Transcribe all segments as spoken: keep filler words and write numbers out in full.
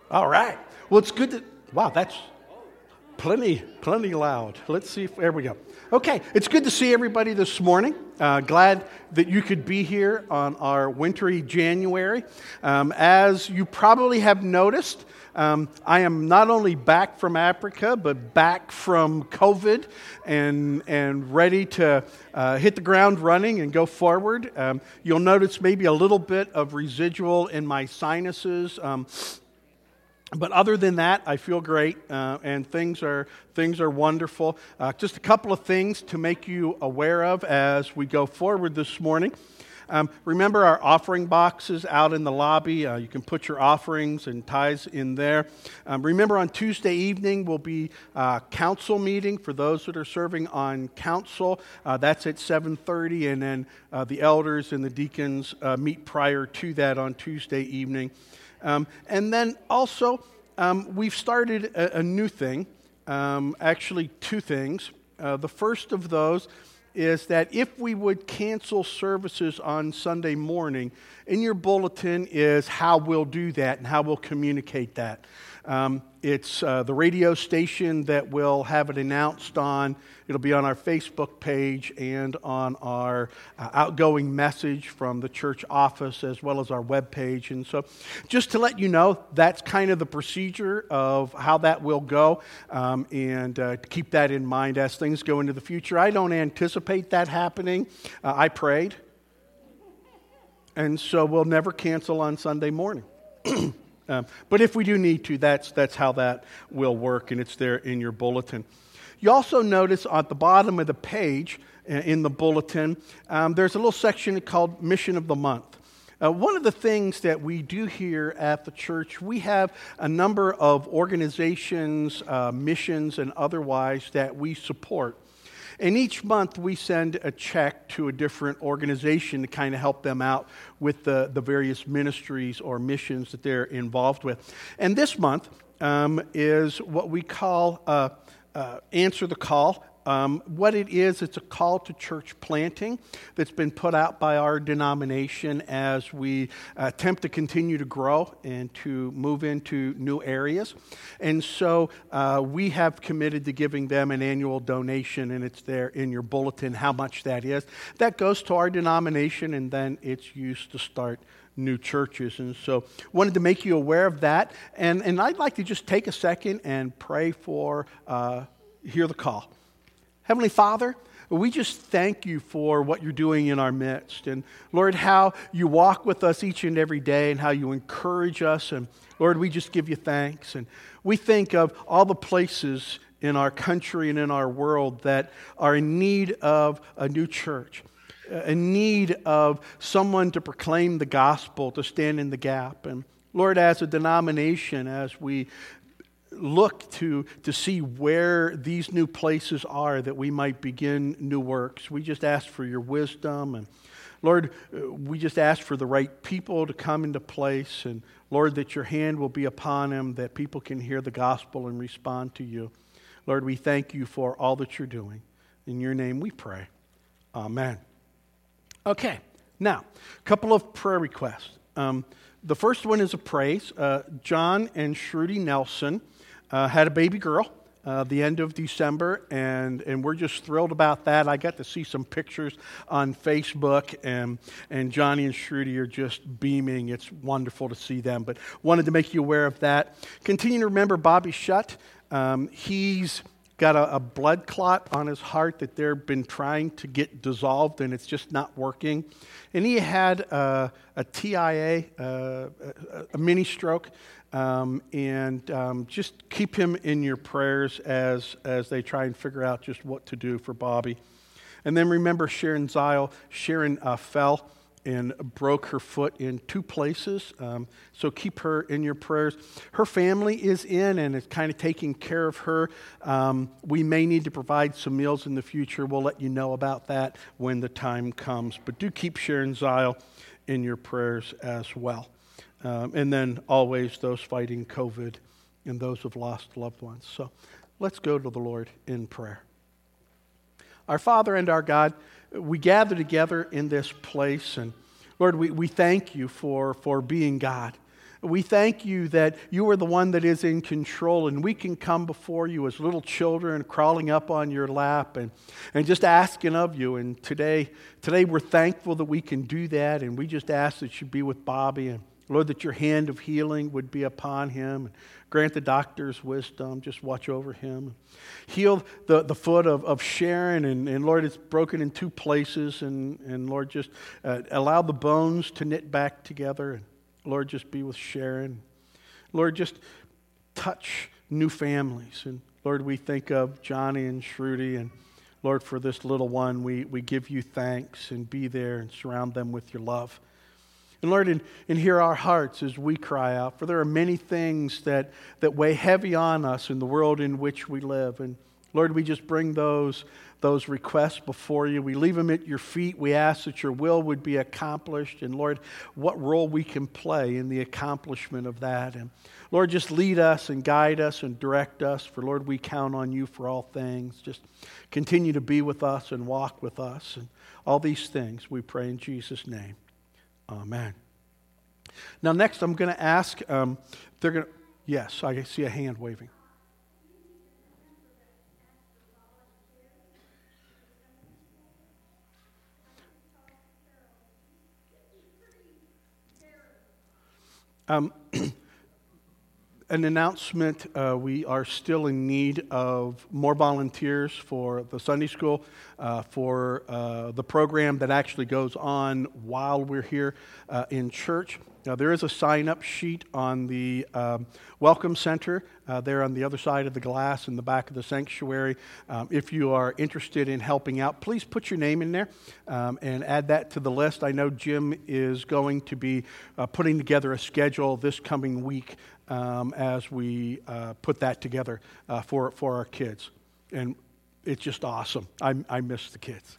All right. Well, it's good to, wow, that's plenty, plenty loud. Let's see if, there we go. Okay, it's good to see everybody this morning. Uh, glad that you could be here on our wintry January. Um, as you probably have noticed, um, I am not only back from Africa, but back from COVID and and ready to uh, hit the ground running and go forward. Um, you'll notice maybe a little bit of residual in my sinuses. Um, But other than that, I feel great, uh, and things are things are wonderful. Uh, just a couple of things to make you aware of as we go forward this morning. Um, remember our offering boxes out in the lobby. Uh, you can put your offerings and tithes in there. Um, remember on Tuesday evening will be a council meeting for those that are serving on council. Uh, that's at seven thirty, and then uh, the elders and the deacons uh, meet prior to that on Tuesday evening. Um, and then also, um, we've started a, a new thing, um, actually two things. Uh, the first of those is that if we would cancel services on Sunday morning, in your bulletin is how we'll do that and how we'll communicate that. Um, it's uh, the radio station that will have it announced on. It'll be on our Facebook page and on our uh, outgoing message from the church office as well as our web page. And so just to let you know, that's kind of the procedure of how that will go, um, and uh, to keep that in mind as things go into the future. I don't anticipate that happening. Uh, I prayed. And so we'll never cancel on Sunday morning. um, but if we do need to, that's that's how that will work, and it's there in your bulletin. You also notice at the bottom of the page uh, in the bulletin, um, there's a little section called Mission of the Month. Uh, one of the things that we do here at the church, we have a number of organizations, uh, missions, and otherwise that we support. And each month we send a check to a different organization to kind of help them out with the, the various ministries or missions that they're involved with. And this month um, is what we call uh, uh, Answer the Call. Um, what it is, it's a call to church planting that's been put out by our denomination as we attempt to continue to grow and to move into new areas. And so uh, we have committed to giving them an annual donation, and it's there in your bulletin how much that is. That goes to our denomination, and then it's used to start new churches. And so wanted to make you aware of that. And, and I'd like to just take a second and pray for, uh, hear the call. Heavenly Father, we just thank you for what you're doing in our midst. And Lord, how you walk with us each and every day and how you encourage us. And Lord, we just give you thanks. And we think of all the places in our country and in our world that are in need of a new church, in need of someone to proclaim the gospel, to stand in the gap. And Lord, as a denomination, as we look to, to see where these new places are that we might begin new works, we just ask for your wisdom. And Lord, we just ask for the right people to come into place. And Lord, that your hand will be upon them, that people can hear the gospel and respond to you. Lord, we thank you for all that you're doing. In your name we pray. Amen. Okay, now, a couple of prayer requests. Um, the first one is a praise. Uh, John and Shruti Nelson Uh, had a baby girl uh, the end of December, and, and we're just thrilled about that. I got to see some pictures on Facebook, and, and Johnny and Shruti are just beaming. It's wonderful to see them, but wanted to make you aware of that. Continue to remember Bobby Shutt. Um, he's got a, a blood clot on his heart that they've been trying to get dissolved, and it's just not working. And he had uh, a T I A, uh, a, a mini stroke. Um, and um, just keep him in your prayers as as they try and figure out just what to do for Bobby. And then remember Sharon Zile. Sharon uh, fell and broke her foot in two places. Um, so keep her in your prayers. Her family is in and is kind of taking care of her. Um, we may need to provide some meals in the future. We'll let you know about that when the time comes. But do keep Sharon Zile in your prayers as well. Um, and then always those fighting COVID and those who've lost loved ones. So let's go to the Lord in prayer. Our Father and our God, we gather together in this place, and Lord, we, we thank you for, for being God. We thank you that you are the one that is in control, and we can come before you as little children crawling up on your lap and, and just asking of you. And today, today we're thankful that we can do that, and we just ask that you be with Bobby, and Lord, that your hand of healing would be upon him. Grant the doctor's wisdom. Just watch over him. Heal the, the foot of, of Sharon. And, and Lord, it's broken in two places. And, and Lord, just uh, allow the bones to knit back together. And Lord, just be with Sharon. Lord, just touch new families. And Lord, we think of Johnny and Shruti. And Lord, for this little one, we, we give you thanks and be there and surround them with your love. And Lord, and, and hear our hearts as we cry out, for there are many things that, that weigh heavy on us in the world in which we live. And Lord, we just bring those, those requests before you. We leave them at your feet. We ask that your will would be accomplished. And Lord, what role we can play in the accomplishment of that. And Lord, just lead us and guide us and direct us. For Lord, we count on you for all things. Just continue to be with us and walk with us. And all these things we pray in Jesus' name. Amen. Now, next, I'm going to ask. Um, they're going to. Yes, I see a hand waving. Um, an announcement. Uh, we are still in need of more volunteers for the Sunday school, uh, for uh, the program that actually goes on while we're here uh, in church. Now, there is a sign-up sheet on the um, Welcome Center uh, there on the other side of the glass in the back of the sanctuary. Um, if you are interested in helping out, please put your name in there um, and add that to the list. I know Jim is going to be uh, putting together a schedule this coming week um, as we uh, put that together uh, for, for our kids. And it's just awesome. I, I miss the kids.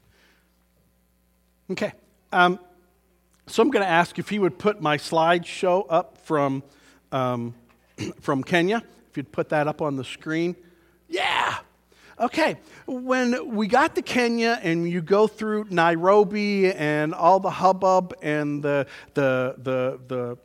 Okay. Um, So I'm going to ask if he would put my slideshow up from um, from Kenya. If you'd put that up on the screen. Yeah. Okay. When we got to Kenya and you go through Nairobi and all the hubbub and the the the the.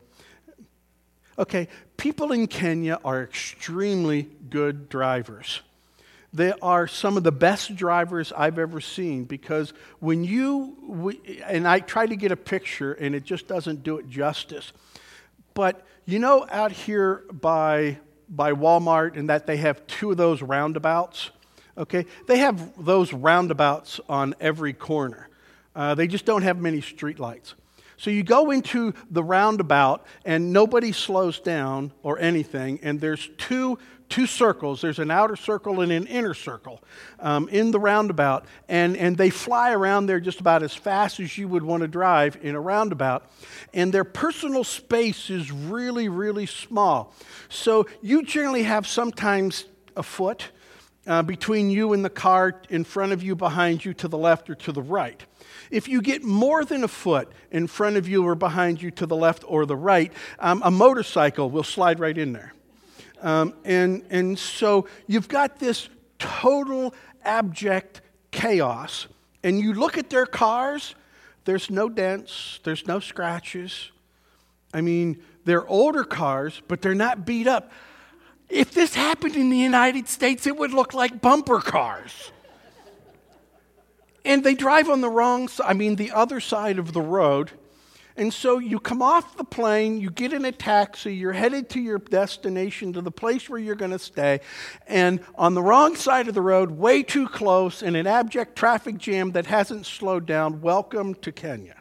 Okay, people in Kenya are extremely good drivers. They are some of the best drivers I've ever seen, because when you, we, and I try to get a picture and it just doesn't do it justice. But you know, out here by, by Walmart, and that they have two of those roundabouts, okay? They have those roundabouts on every corner. Uh, they just don't have many streetlights. So you go into the roundabout and nobody slows down or anything, and there's two two circles. There's an outer circle and an inner circle um, in the roundabout, and, and they fly around there just about as fast as you would want to drive in a roundabout, and their personal space is really, really small. So you generally have sometimes a foot uh, between you and the car, in front of you, behind you, to the left or to the right. If you get more than a foot in front of you or behind you to the left or the right, um, a motorcycle will slide right in there. Um, and, and so you've got this total abject chaos. And you look at their cars, there's no dents, there's no scratches. I mean, they're older cars, but they're not beat up. If this happened in the United States, it would look like bumper cars. And they drive on the wrong side, I mean, the other side of the road. And so you come off the plane, you get in a taxi, you're headed to your destination, to the place where you're going to stay, and on the wrong side of the road, way too close, in an abject traffic jam that hasn't slowed down, welcome to Kenya.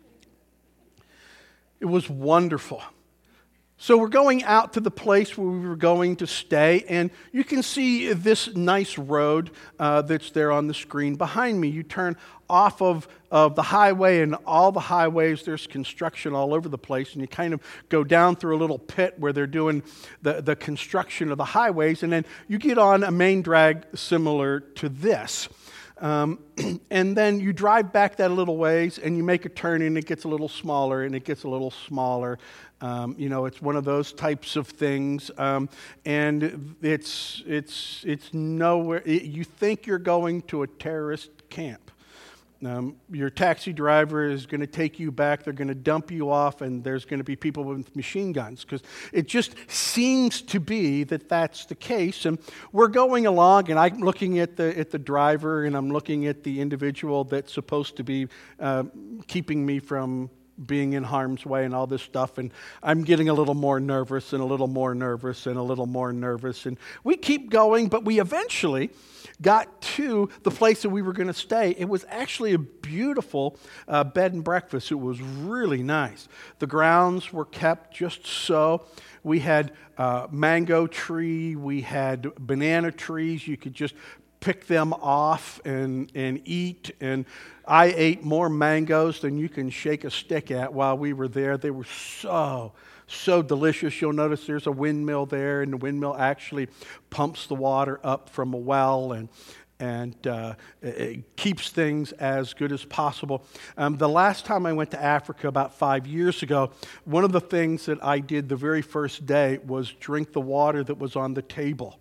It was wonderful. So we're going out to the place where we were going to stay, and you can see this nice road uh, that's there on the screen behind me. You turn off of, of the highway, and all the highways, there's construction all over the place, and you kind of go down through a little pit where they're doing the, the construction of the highways, and then you get on a main drag similar to this. Um, and then you drive back that a little ways, and you make a turn, and it gets a little smaller, and it gets a little smaller. Um, you know, it's one of those types of things, um, and it's it's it's nowhere. It, you think you're going to a terrorist camp. Um, your taxi driver is going to take you back. They're going to dump you off, and there's going to be people with machine guns, because it just seems to be that that's the case. And we're going along, and I'm looking at the at the driver, and I'm looking at the individual that's supposed to be uh, keeping me from being in harm's way and all this stuff, and I'm getting a little more nervous and a little more nervous and a little more nervous, and we keep going, but we eventually got to the place that we were going to stay. It was actually a beautiful uh, bed and breakfast. It was really nice. The grounds were kept just so. We had uh, mango tree, we had banana trees. You could just pick them off and, and eat, and I ate more mangoes than you can shake a stick at while we were there. They were so, so delicious. You'll notice there's a windmill there, and the windmill actually pumps the water up from a well, and and uh, it keeps things as good as possible. Um, the last time I went to Africa, about five years ago, one of the things that I did the very first day was drink the water that was on the table.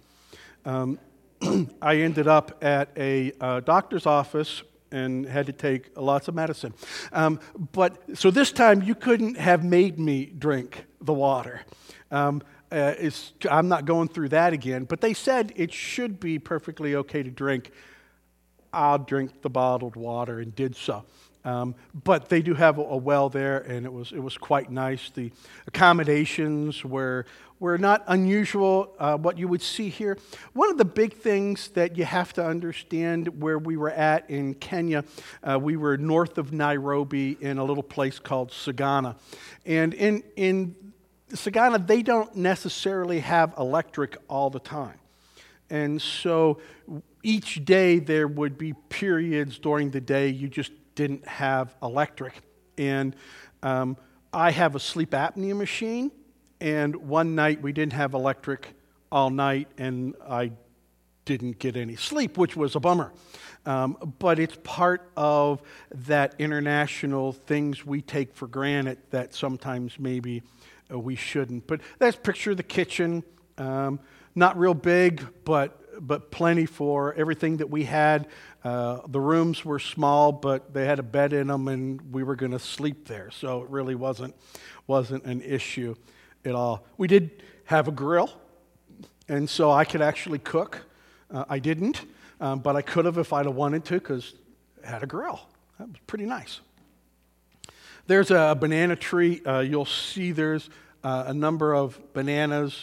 Um, I ended up at a uh, doctor's office and had to take lots of medicine. Um, but so this time you couldn't have made me drink the water. Um, uh, it's, I'm not going through that again. But they said it should be perfectly okay to drink. I'll drink the bottled water, and did so. Um, but they do have a, a well there, and it was it was quite nice. The accommodations were were not unusual, uh, what you would see here. One of the big things that you have to understand where we were at in Kenya, uh, we were north of Nairobi in a little place called Sagana. And in, in Sagana, they don't necessarily have electric all the time. And so each day there would be periods during the day you just didn't have electric. And um, I have a sleep apnea machine, and one night we didn't have electric all night, and I didn't get any sleep, which was a bummer. Um, but it's part of that international things we take for granted that sometimes maybe uh, we shouldn't. But that's picture the kitchen. Um, not real big, but but plenty for everything that we had. Uh, the rooms were small, but they had a bed in them, and we were going to sleep there. So it really wasn't wasn't an issue at all. We did have a grill, and so I could actually cook. Uh, I didn't, um, but I could have if I'd have wanted to, because I had a grill. That was pretty nice. There's a banana tree. Uh, you'll see there's uh, a number of bananas,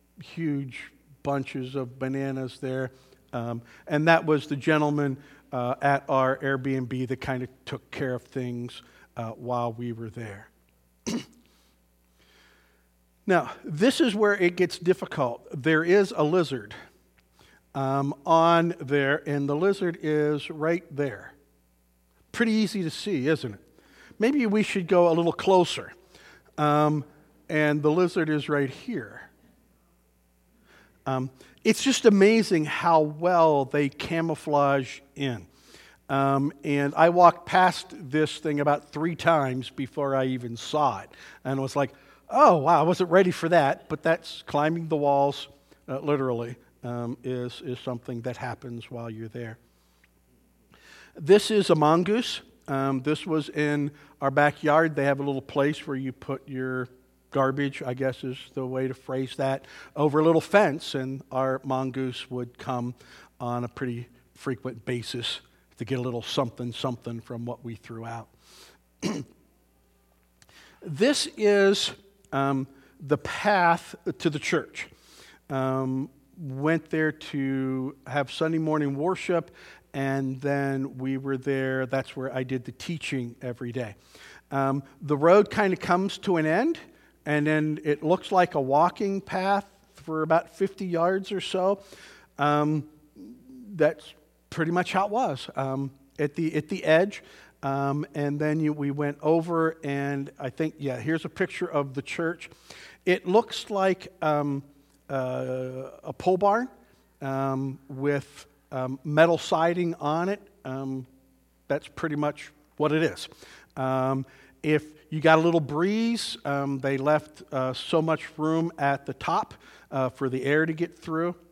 huge bunches of bananas there. Um, and that was the gentleman uh, at our Airbnb that kind of took care of things uh, while we were there. Now, this is where it gets difficult. There is a lizard um, on there, and the lizard is right there. Pretty easy to see, isn't it? Maybe we should go a little closer. Um, and the lizard is right here. Um, it's just amazing how well they camouflage in. Um, and I walked past this thing about three times before I even saw it. And was like, oh, wow, I wasn't ready for that. But that's climbing the walls, uh, literally, um, is, is something that happens while you're there. This is a mongoose. Um, this was in our backyard. They have a little place where you put your garbage, I guess is the way to phrase that, over a little fence, and our mongoose would come on a pretty frequent basis to get a little something, something from what we threw out. This is um, the path to the church. Um, went there to have Sunday morning worship, and then we were there. That's where I did the teaching every day. Um, the road kind of comes to an end, and then it looks like a walking path for about fifty yards or so. Um, that's pretty much how it was um, at the at the edge. Um, and then you, we went over, and I think, yeah, here's a picture of the church. It looks like um, uh, a pole barn um, with um, metal siding on it. Um, that's pretty much what it is. Um, if you got a little breeze, um, they left uh, so much room at the top uh, for the air to get through.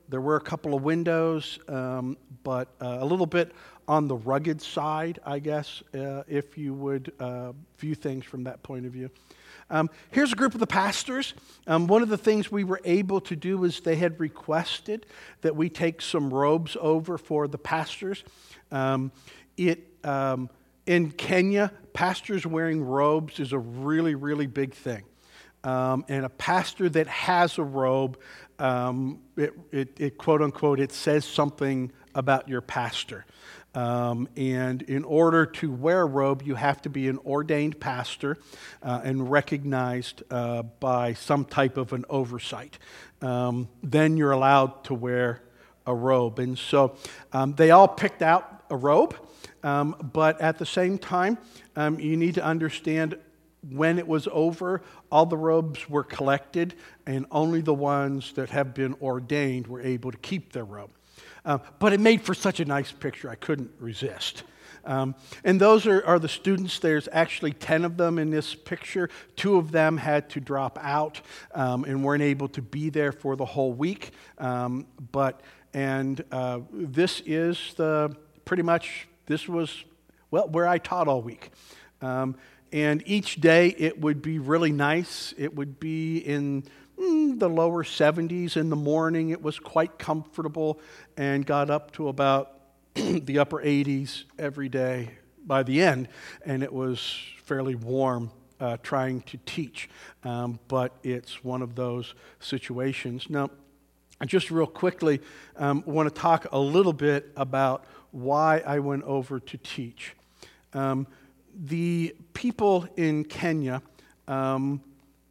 there were a couple of windows, um, but uh, a little bit on the rugged side, I guess, uh, if you would uh, view things from that point of view. Um, here's a group of the pastors. Um, one of the things we were able to do is they had requested that we take some robes over for the pastors. Um, it um, in Kenya, pastors wearing robes is a really, really big thing. Um, and a pastor that has a robe, um, it, it, it quote unquote, it says something about your pastor. Um, and in order to wear a robe, you have to be an ordained pastor uh, and recognized uh, by some type of an oversight. Um, then you're allowed to wear a robe. And so um, they all picked out a robe, um, but at the same time, um, you need to understand when it was over, all the robes were collected, and only the ones that have been ordained were able to keep their robe. Uh, but it made for such a nice picture, I couldn't resist. Um, and those are, are the students. There's actually ten of them in this picture. Two of them had to drop out um, and weren't able to be there for the whole week. Um, but and uh, this is the pretty much this was well where I taught all week. Um, and each day it would be really nice. It would be in the lower seventies in the morning. It was quite comfortable and got up to about the upper eighties every day by the end, and it was fairly warm uh, trying to teach. Um, but it's one of those situations. Now, just real quickly, um, I want to talk a little bit about why I went over to teach. Um, the people in Kenya, um,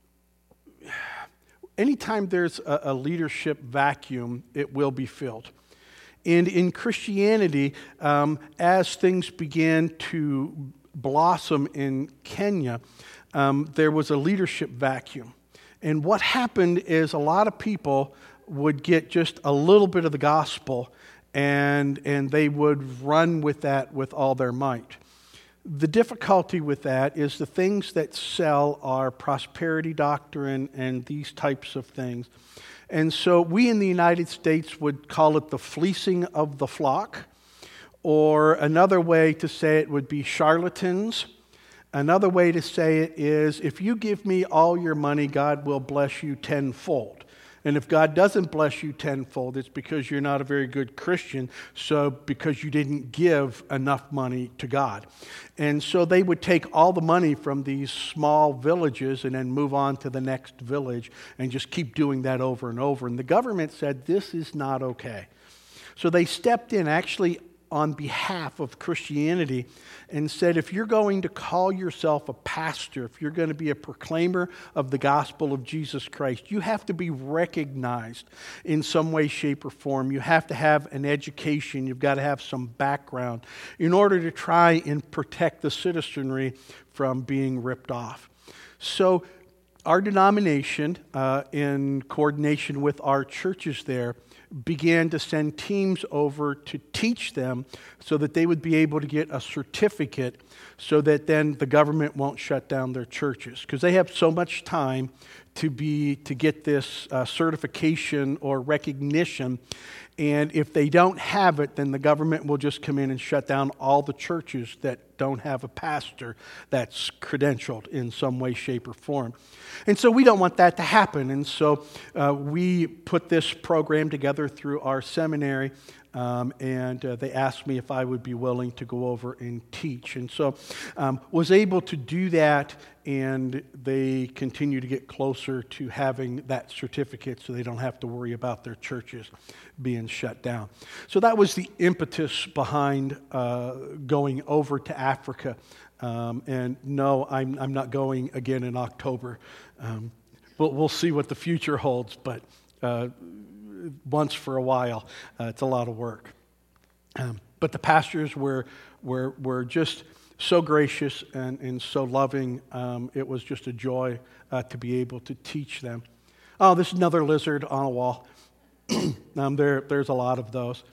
anytime there's a, a leadership vacuum, it will be filled. And in Christianity, um, as things began to blossom in Kenya, um, there was a leadership vacuum. And what happened is a lot of people would get just a little bit of the gospel, and, and they would run with that with all their might. The difficulty with that is the things that sell are prosperity doctrine and these types of things. And so we in the United States would call it the fleecing of the flock, or another way to say it would be charlatans. Another way to say it is, if you give me all your money, God will bless you tenfold. And if God doesn't bless you tenfold, it's because you're not a very good Christian, so because you didn't give enough money to God. And so they would take all the money from these small villages and then move on to the next village and just keep doing that over and over. And the government said, this is not okay. So they stepped in actually on behalf of Christianity and said, if you're going to call yourself a pastor, if you're going to be a proclaimer of the gospel of Jesus Christ, you have to be recognized in some way, shape, or form. You have to have an education. You've got to have some background in order to try and protect the citizenry from being ripped off. So our denomination, uh, in coordination with our churches there, began to send teams over to teach them so that they would be able to get a certificate so that then the government won't shut down their churches, because they have so much time to be to get this uh, certification or recognition. And if they don't have it, then the government will just come in and shut down all the churches that don't have a pastor that's credentialed in some way, shape, or form. And so we don't want that to happen. And so uh, we put this program together through our seminary, um, and uh, they asked me if I would be willing to go over and teach. And so um, was able to do that, and they continue to get closer to having that certificate so they don't have to worry about their churches being shut down. So that was the impetus behind uh, going over to Africa. Um, and no, I'm, I'm not going again in October. Um, we'll, we'll see what the future holds, but uh, once for a while, uh, it's a lot of work. Um, but the pastors were, were, were just so gracious and, and so loving. Um, it was just a joy uh, to be able to teach them. Oh, this is another lizard on a wall. um, there, there's a lot of those.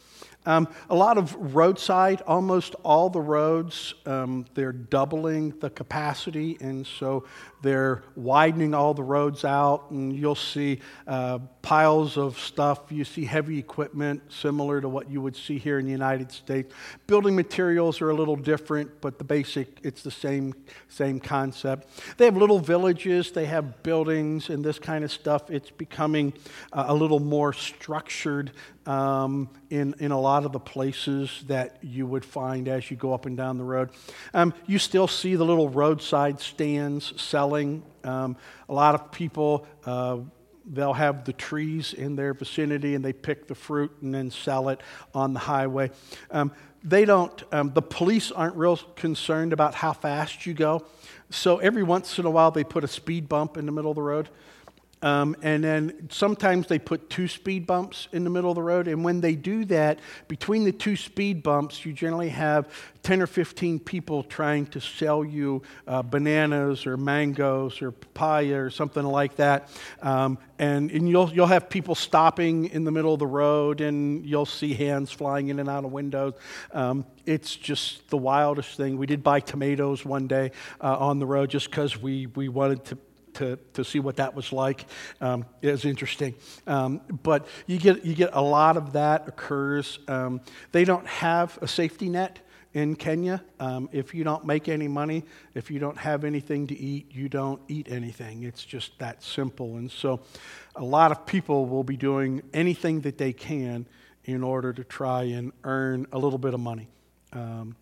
Um, a lot of roadside, almost all the roads, um, they're doubling the capacity, and so they're widening all the roads out, and you'll see uh, piles of stuff. You see heavy equipment similar to what you would see here in the United States. Building materials are a little different, but the basic, it's the same, same concept. They have little villages, they have buildings and this kind of stuff. It's becoming uh, a little more structured um, in, in a lot of the places that you would find as you go up and down the road. Um, you still see the little roadside stands selling. Um, a lot of people, uh, they'll have the trees in their vicinity and they pick the fruit and then sell it on the highway. Um, they don't, um, the police aren't real concerned about how fast you go. So every once in a while they put a speed bump in the middle of the road. Um, and then sometimes they put two speed bumps in the middle of the road. And when they do that, between the two speed bumps, you generally have ten or fifteen people trying to sell you uh, bananas or mangoes or papaya or something like that. Um, and and you'll, you'll have people stopping in the middle of the road, and you'll see hands flying in and out of windows. Um, it's just the wildest thing. We did buy tomatoes one day uh, on the road just because we, we wanted to To, to see what that was like. Um, it was interesting. Um, but you get you get a lot of that occurs. Um, they don't have a safety net in Kenya. Um, if you don't make any money, if you don't have anything to eat, you don't eat anything. It's just that simple. And so a lot of people will be doing anything that they can in order to try and earn a little bit of money. Um,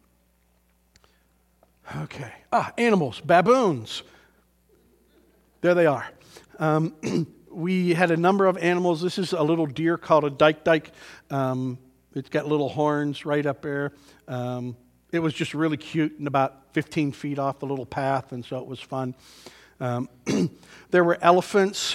okay. Ah, animals, baboons. There they are. Um, we had a number of animals. This is a little deer called a dyke dyke. Um, it's got little horns right up there. Um, it was just really cute and about fifteen feet off the little path, and so it was fun. Um, there were elephants.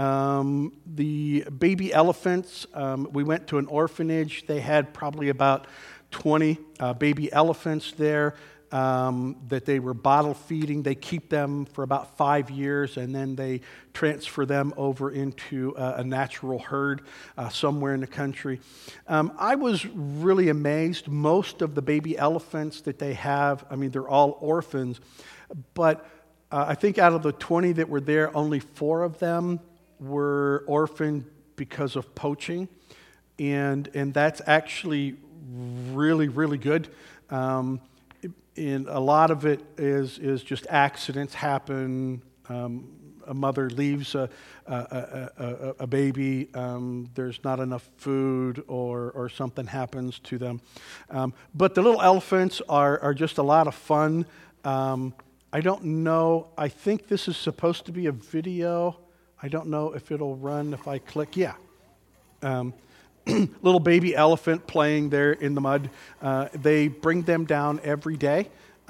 Um, the baby elephants, um, we went to an orphanage. They had probably about twenty uh, baby elephants there. Um, that they were bottle feeding. They keep them for about five years and then they transfer them over into a, a natural herd uh, somewhere in the country. Um, I was really amazed. Most of the baby elephants that they have, I mean, they're all orphans, but uh, I think out of the twenty that were there, only four of them were orphaned because of poaching. And, and that's actually really, really good. Um, And a lot of it is is just accidents happen. Um, a mother leaves a a, a, a, a baby. Um, there's not enough food, or or something happens to them. Um, but the little elephants are are just a lot of fun. Um, I don't know. I think this is supposed to be a video. I don't know if it'll run if I click. Yeah. Um, little baby elephant playing there in the mud. Uh, they bring them down every day,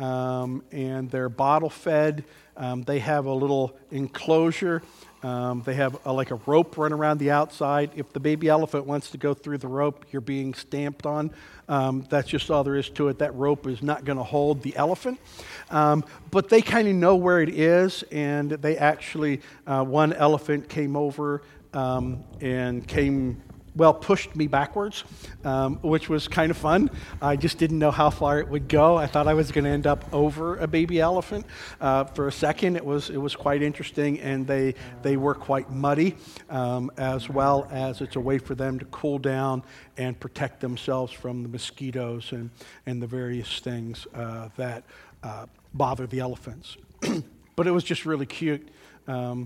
um, and they're bottle fed. Um, they have a little enclosure. Um, they have a, like a rope run around the outside. If the baby elephant wants to go through the rope, you're being stamped on. Um, that's just all there is to it. That rope is not going to hold the elephant. Um, but they kind of know where it is, and they actually, uh, one elephant came over um, and came... well, pushed me backwards, um, which was kind of fun. I just didn't know how far it would go. I thought I was going to end up over a baby elephant. Uh, for a second, it was it was quite interesting, and they they were quite muddy, um, as well as it's a way for them to cool down and protect themselves from the mosquitoes and, and the various things uh, that uh, bother the elephants. But it was just really cute. Um,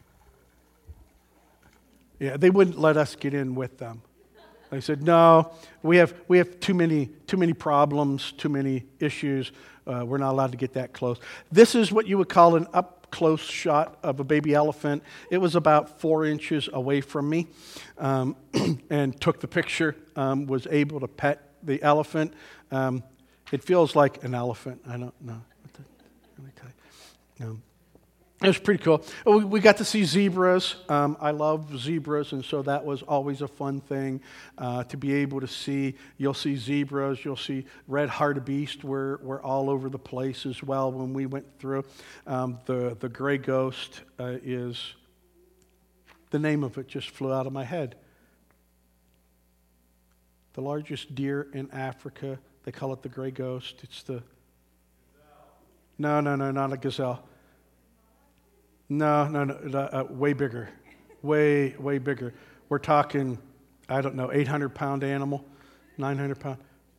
Yeah, they wouldn't let us get in with them. They said, "No, we have we have too many too many problems, too many issues. Uh, we're not allowed to get that close." This is what you would call an up close shot of a baby elephant. It was about four inches away from me, um, and took the picture. Um, was able to pet the elephant. Um, it feels like an elephant. I don't know. What the, let me tell you. Um, It was pretty cool. We, we got to see zebras. Um, I love zebras, and so that was always a fun thing uh, to be able to see. You'll see zebras. You'll see red hartebeest. We're, we're all over the place as well when we went through. Um, the, the gray ghost uh, is, the name of it just flew out of my head. The largest deer in Africa. They call it the gray ghost. It's the... No, no, no, not a gazelle. No, no, no, uh, way bigger. Way, way bigger. We're talking, I don't know, eight hundred pound animal, nine hundred pound.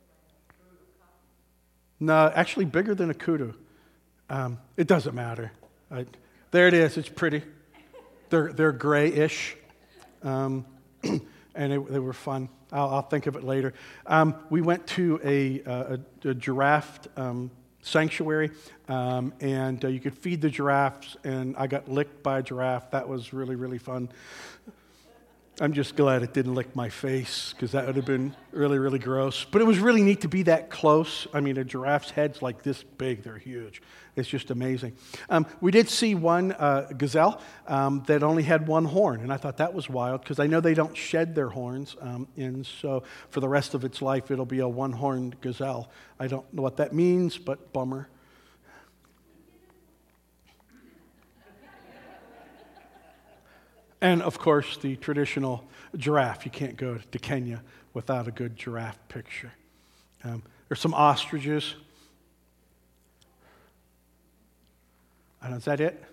No, actually bigger than a kudu. Um, it doesn't matter. I, there it is. It's pretty. They're they're grayish, um, and it, they were fun. I'll, I'll think of it later. Um, we went to a, a, a giraffe um, sanctuary, um, and uh, you could feed the giraffes. And I got licked by a giraffe. That was really really fun. I'm just glad it didn't lick my face, because that would have been really, really gross. But it was really neat to be that close. I mean, a giraffe's head's like this big. They're huge. It's just amazing. Um, we did see one uh, gazelle um, that only had one horn, and I thought that was wild, because I know they don't shed their horns, um, and so for the rest of its life, it'll be a one-horned gazelle. I don't know what that means, but bummer. And, of course, the traditional giraffe. You can't go to Kenya without a good giraffe picture. Um, there's some ostriches. I don't know, is that it?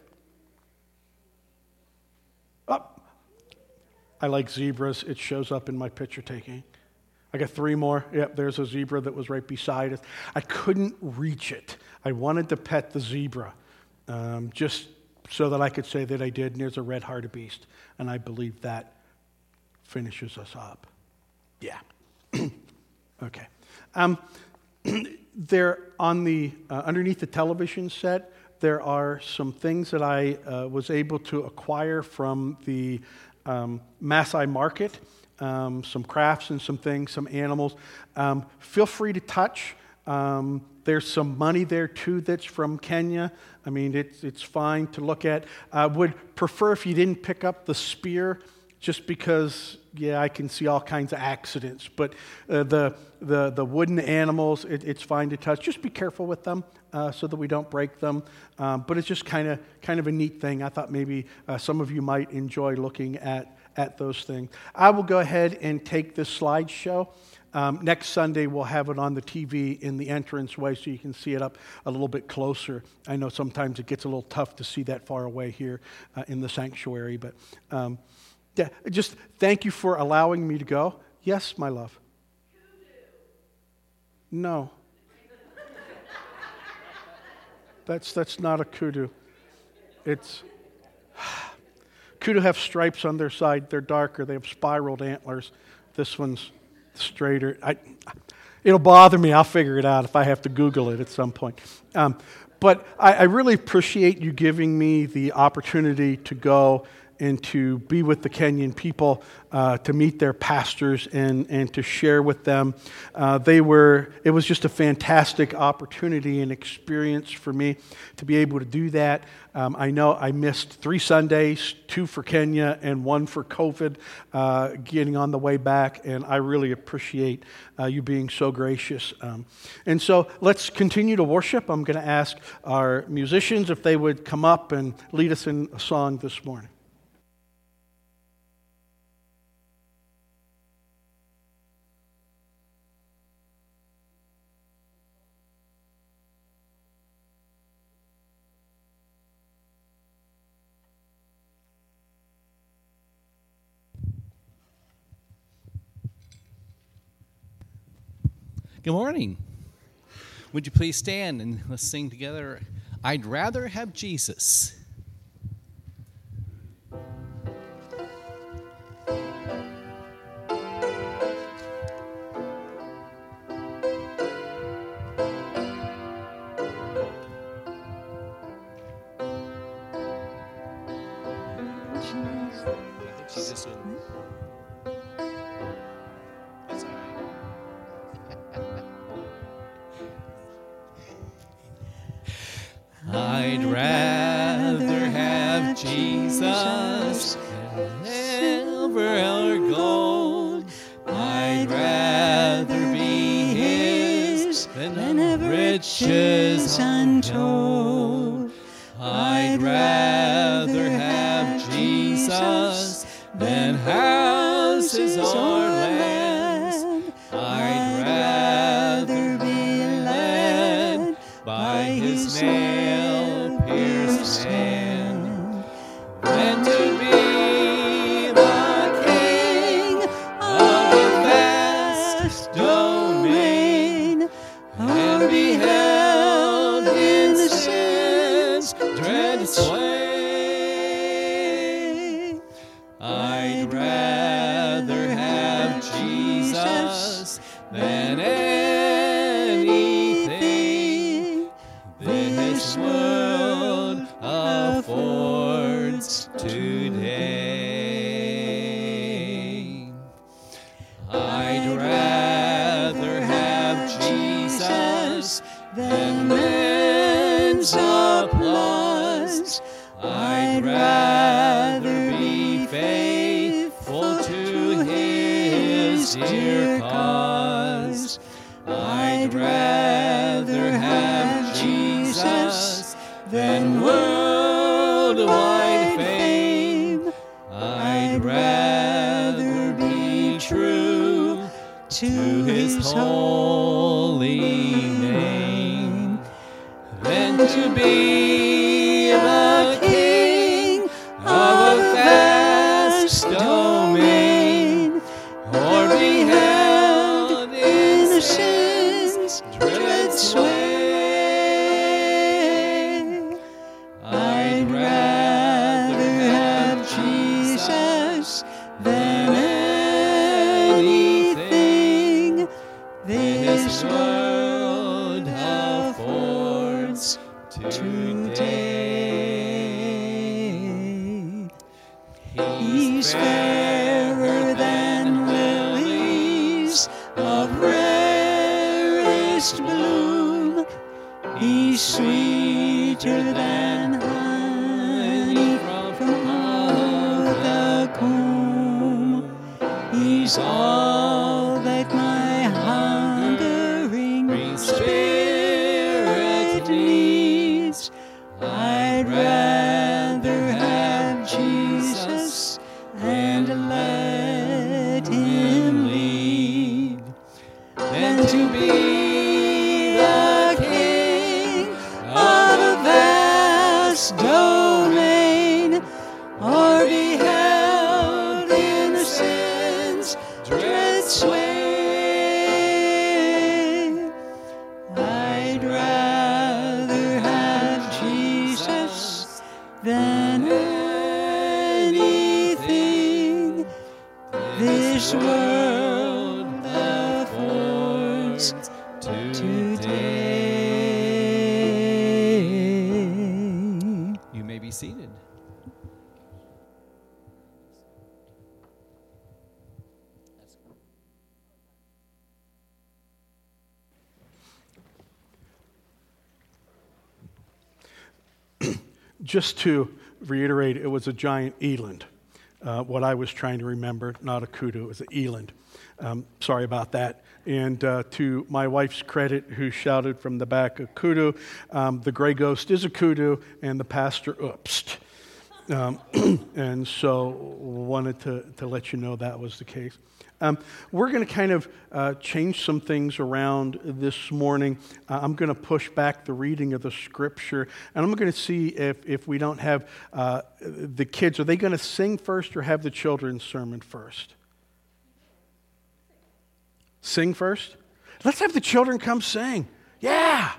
Oh, I like zebras. It shows up in my picture taking. I got three more. Yep, there's a zebra that was right beside us. I couldn't reach it. I wanted to pet the zebra, um, just so that I could say that I did, and there's a red hartebeest, and I believe that finishes us up. Yeah. Okay. Um, there on the uh, underneath the television set, there are some things that I uh, was able to acquire from the um, Maasai market, um, some crafts and some things, some animals. Um, feel free to touch. Um, there's some money there too that's from Kenya. I mean, it's it's fine to look at. I would prefer if you didn't pick up the spear, just because, yeah, I can see all kinds of accidents. But uh, the the the wooden animals, it, it's fine to touch. Just be careful with them uh, so that we don't break them. Um, but it's just kind of kind of a neat thing. I thought maybe uh, some of you might enjoy looking at at those things. I will go ahead and take this slideshow. Um, next Sunday, we'll have it on the T V in the entranceway so you can see it up a little bit closer. I know sometimes it gets a little tough to see that far away here uh, in the sanctuary, but um, yeah, just thank you for allowing me to go. Yes, my love. No. That's that's not a kudu. It's kudu have stripes on their side. They're darker. They have spiraled antlers. This one's straighter. I, it'll bother me. I'll figure it out if I have to Google it at some point. Um, but I, I really appreciate you giving me the opportunity to go and to be with the Kenyan people, uh, to meet their pastors and, and to share with them. Uh, they were, it was just a fantastic opportunity and experience for me to be able to do that. Um, I know I missed three Sundays, two for Kenya and one for COVID, uh, getting on the way back, and I really appreciate uh, you being so gracious. Um, and so let's continue to worship. I'm going to ask our musicians if they would come up and lead us in a song this morning. Good morning. Would you please stand and let's sing together, I'd Rather Have Jesus. Jesus would. That's all right. I'd rather have Jesus than silver or gold. I'd rather be His than have riches untold. I'd rather have Jesus than houses or land. Jesus than anything this world affords today. I'd rather have Jesus than men's applause. I'd rather be faithful to his dear cause. I'd rather have Jesus than worldwide fame. I'd rather be true to his holy name than to be the king of a vast domain, or be held in sin's dread sway. I'd rather have Jesus than anything this world affords today. He's fairer than lilies of rarest bloom. He's sweeter than honey from the comb. He's all that my hungering spirit needs. I'd rather have Jesus and let him lead than to be the king of a vast domain, or be held in sin's dread sway. I'd rather have Jesus than anything this world affords today. You may be seated. Just to reiterate, it was a giant eland. Uh, what I was trying to remember, not a kudu, it was an eland. Um, sorry about that. And uh, to my wife's credit, who shouted from the back a kudu, um, the gray ghost is a kudu, and the pastor oopsed. Um, and so wanted to, to let you know that was the case. Um, we're going to kind of uh, change some things around this morning. Uh, I'm going to push back the reading of the scripture, and I'm going to see if, if we don't have uh, the kids, are they going to sing first or have the children's sermon first? Sing first? Let's have the children come sing. Yeah!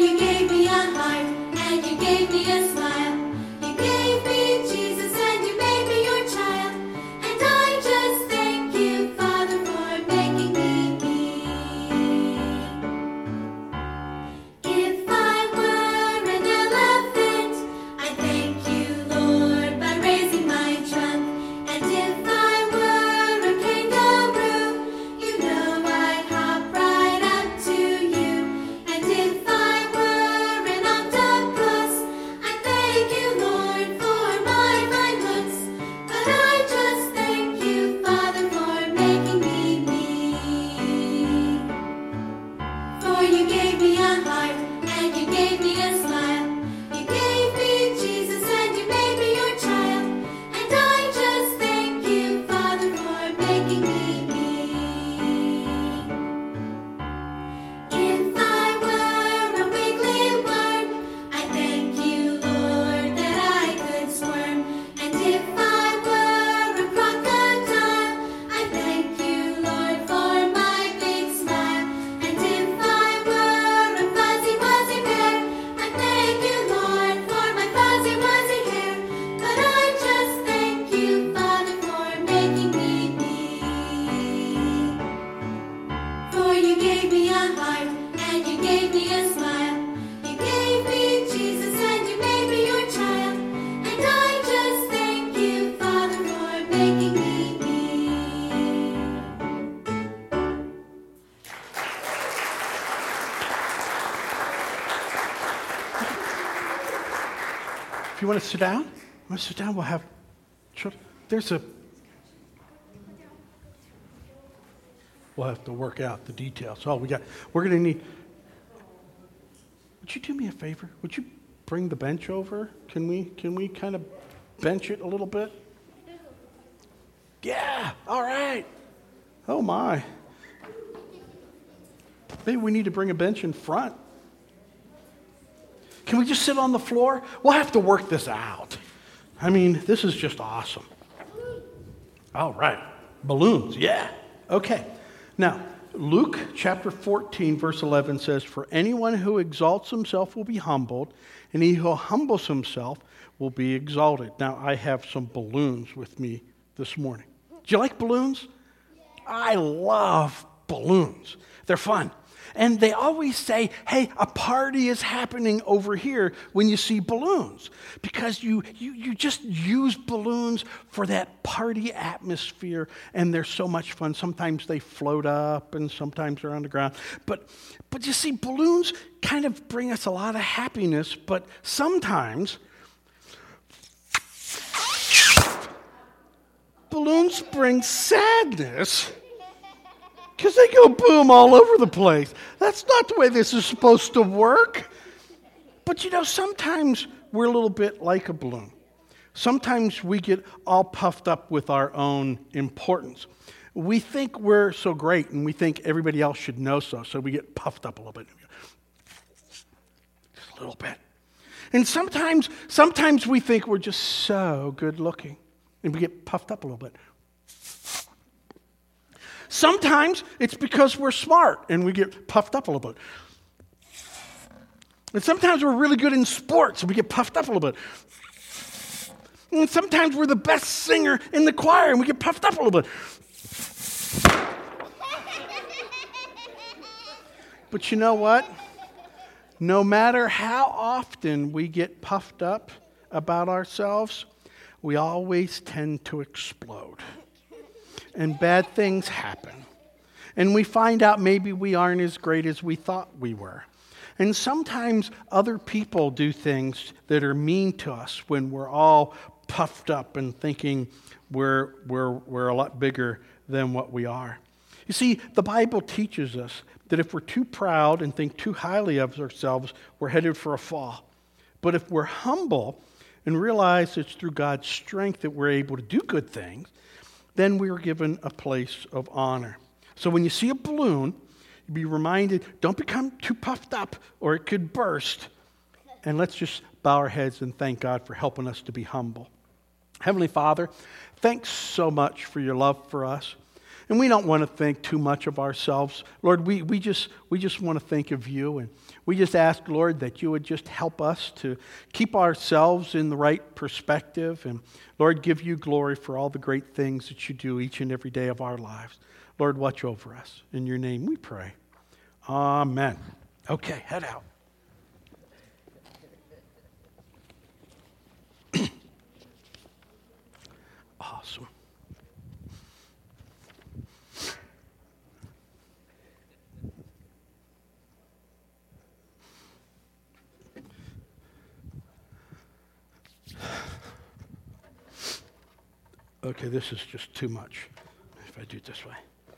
you gave me a heart, and you gave me a smile. You gave me Jesus, and you made me your child. And I just thank you, Father, for making me me. If I were an elephant, I'd thank you, Lord, by raising my trunk. And if I were a kangaroo, you know I'd hop right up to you. And if I were an octopus, I'd thank you, Lord, for my fine looks. But I just thank you, Father, for making me me. For you gave me a heart, and you gave me a smile. You gave me Jesus, and you made me your child. And I just thank you, Father, for making me me. If I were a wiggly worm, I thank you, Lord, that I could squirm. And if I were a crocodile, I thank you, Lord, for my big smile. And if I were a fuzzy wuzzy bear, I thank you, Lord, for my fuzzy wuzzy hair. But I just thank you, Father, for making me me. For you gave me a heart, and you gave me a smile. You gave me Jesus, and you made me your child. And I just thank you, Father, for making me me. If you want to sit down, want to sit down, we'll have, there's a, we'll have to work out the details. Oh, we got, we're going to need, would you do me a favor? Would you bring the bench over? Can we, can we kind of bench it a little bit? Yeah, all right. Oh my. Maybe we need to bring a bench in front. Can we just sit on the floor? We'll have to work this out. I mean, this is just awesome. All right. Balloons, yeah. Okay. Now, Luke chapter fourteen, verse eleven says, "For anyone who exalts himself will be humbled, and he who humbles himself will be exalted." Now, I have some balloons with me this morning. Do you like balloons? I love balloons. They're fun. And they always say, hey, a party is happening over here when you see balloons. Because you, you, you just use balloons for that party atmosphere, and they're so much fun. Sometimes they float up, and sometimes they're on the ground. But, but you see, balloons kind of bring us a lot of happiness, but sometimes balloons bring sadness. Because they go boom all over the place. That's not the way this is supposed to work. But you know, sometimes we're a little bit like a balloon. Sometimes we get all puffed up with our own importance. We think we're so great, and we think everybody else should know so, so we get puffed up a little bit. Just a little bit. And sometimes, sometimes we think we're just so good looking, and we get puffed up a little bit. Sometimes it's because we're smart and we get puffed up a little bit. And sometimes we're really good in sports and we get puffed up a little bit. And sometimes we're the best singer in the choir and we get puffed up a little bit. But you know what? No matter how often we get puffed up about ourselves, we always tend to explode. And bad things happen. And we find out maybe we aren't as great as we thought we were. And sometimes other people do things that are mean to us when we're all puffed up and thinking we're, we're, we're a lot bigger than what we are. You see, the Bible teaches us that if we're too proud and think too highly of ourselves, we're headed for a fall. But if we're humble and realize it's through God's strength that we're able to do good things, then we are given a place of honor. So when you see a balloon, you be reminded, don't become too puffed up or it could burst. And let's just bow our heads and thank God for helping us to be humble. Heavenly Father, thanks so much for your love for us. and we don't want to think too much of ourselves. Lord, we, we just we just want to think of you, and we just ask, Lord, that you would just help us to keep ourselves in the right perspective, and Lord, give you glory for all the great things that you do each and every day of our lives. Lord, watch over us. In your name we pray. Amen. Okay, head out. Awesome. Okay, this is just too much if I do it this way.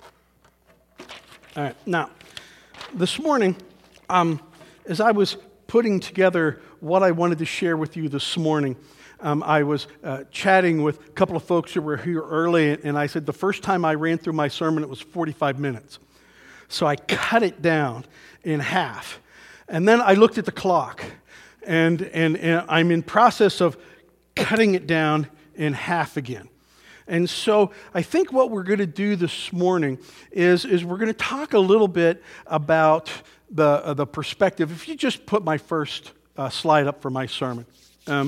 All right, now, this morning, um, as I was putting together what I wanted to share with you this morning, um, I was uh, chatting with a couple of folks who were here early, and I said the first time I ran through my sermon, it was forty-five minutes. So I cut it down in half. And then I looked at the clock, and, and, and I'm in process of cutting it down in half again. And so I think what we're going to do this morning is, is we're going to talk a little bit about the, uh, the perspective. If you just put my first uh, slide up for my sermon. Um,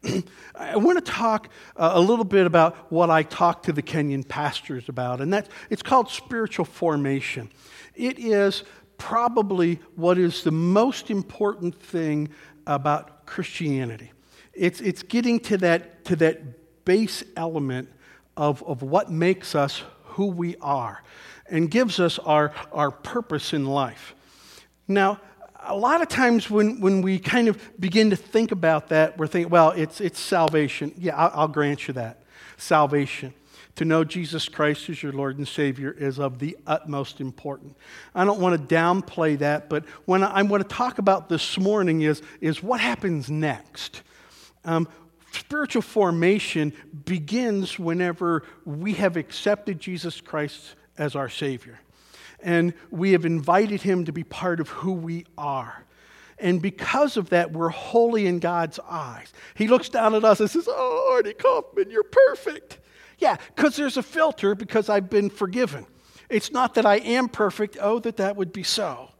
I want to talk uh, a little bit about what I talk to the Kenyan pastors about, and that it's called spiritual formation. It is probably what is the most important thing about Christianity. It's, it's getting to that, to that base element Of, of what makes us who we are and gives us our, our purpose in life. Now, a lot of times when, when we kind of begin to think about that, we're thinking, well, it's, it's salvation. Yeah, I'll, I'll grant you that. Salvation. To know Jesus Christ as your Lord and Savior is of the utmost importance. I don't want to downplay that, but what I want to talk about this morning is, is what happens next. Um, Spiritual formation begins whenever we have accepted Jesus Christ as our Savior. And we have invited Him to be part of who we are. And because of that, we're holy in God's eyes. He looks down at us and says, oh, Artie Kaufman, you're perfect. Yeah, because there's a filter because I've been forgiven. It's not that I am perfect. Oh, that that would be so.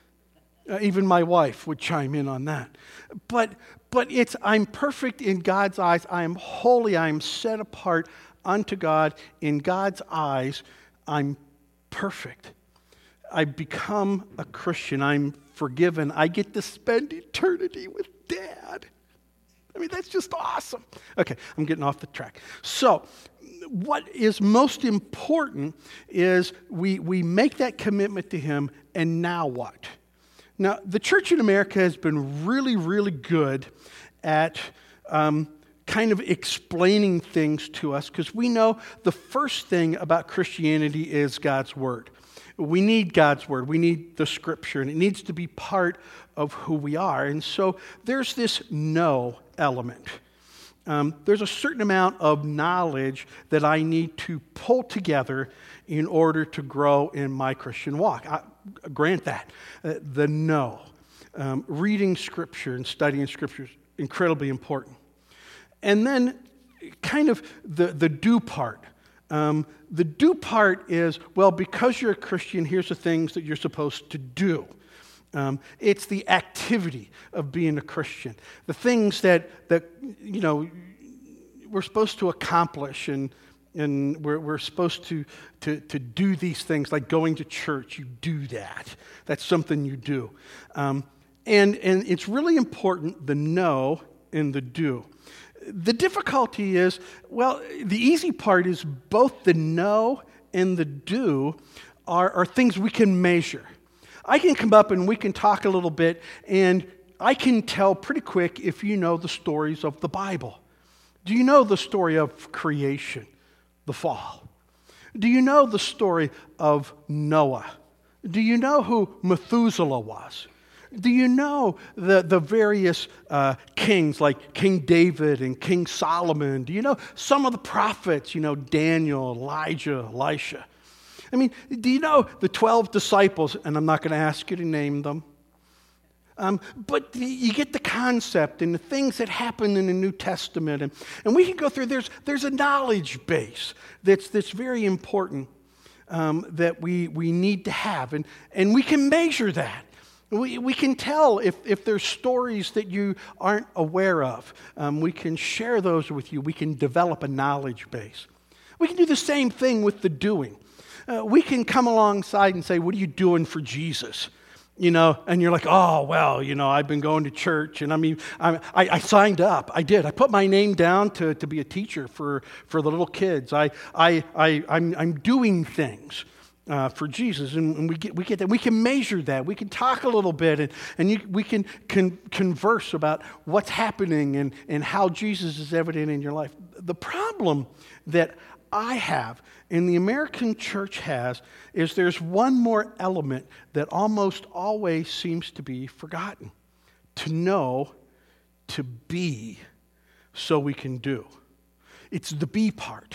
Uh, even my wife would chime in on that. But but it's I'm perfect in God's eyes. I am holy. I am set apart unto God. In God's eyes, I'm perfect. I become a Christian. I'm forgiven. I get to spend eternity with Dad. I mean, that's just awesome. Okay, I'm getting off the track. So, what is most important is we, we make that commitment to Him, and now what? Now, the church in America has been really, really good at um, kind of explaining things to us because we know the first thing about Christianity is God's Word. We need God's Word. We need the Scripture, and it needs to be part of who we are. And so there's this know element. Um, there's a certain amount of knowledge that I need to pull together in order to grow in my Christian walk. I, grant that. Uh, the know. Um, reading Scripture and studying Scripture is incredibly important. And then kind of the, the do part. Um, the do part is, well, because you're a Christian, here's the things that you're supposed to do. Um, it's the activity of being a Christian. The things that, that you know, we're supposed to accomplish, and and we're, we're supposed to, to, to do these things, like going to church. You do that. That's something you do. Um, and, and it's really important, the know and the do. The difficulty is, well, the easy part is both the know and the do are, are things we can measure. I can come up and we can talk a little bit, and I can tell pretty quick if you know the stories of the Bible. Do you know the story of creation, the fall? Do you know the story of Noah? Do you know who Methuselah was? Do you know the, the various uh, kings like King David and King Solomon? Do you know some of the prophets, you know, Daniel, Elijah, Elisha? I mean, do you know the twelve disciples? And I'm not going to ask you to name them. Um, but you get the concept and the things that happen in the New Testament. And, and we can go through, there's, there's a knowledge base that's, that's very important. um, that we, we need to have. And, and we can measure that. We, we can tell if, if there's stories that you aren't aware of. Um, we can share those with you. We can develop a knowledge base. We can do the same thing with the doing. Uh, we can come alongside and say, what are you doing for Jesus? You know, and you're like, oh, well, you know, I've been going to church, and I mean, I, I, I signed up. I did. I put my name down to, to be a teacher for, for the little kids. I, I, I, I'm, I'm doing things uh, for Jesus, and, and we get we get that. We can measure that. We can talk a little bit, and, and you, we can con- converse about what's happening and, and how Jesus is evident in your life. The problem that I have, and the American church has, is there's one more element that almost always seems to be forgotten. To know, to be, so we can do. It's the be part.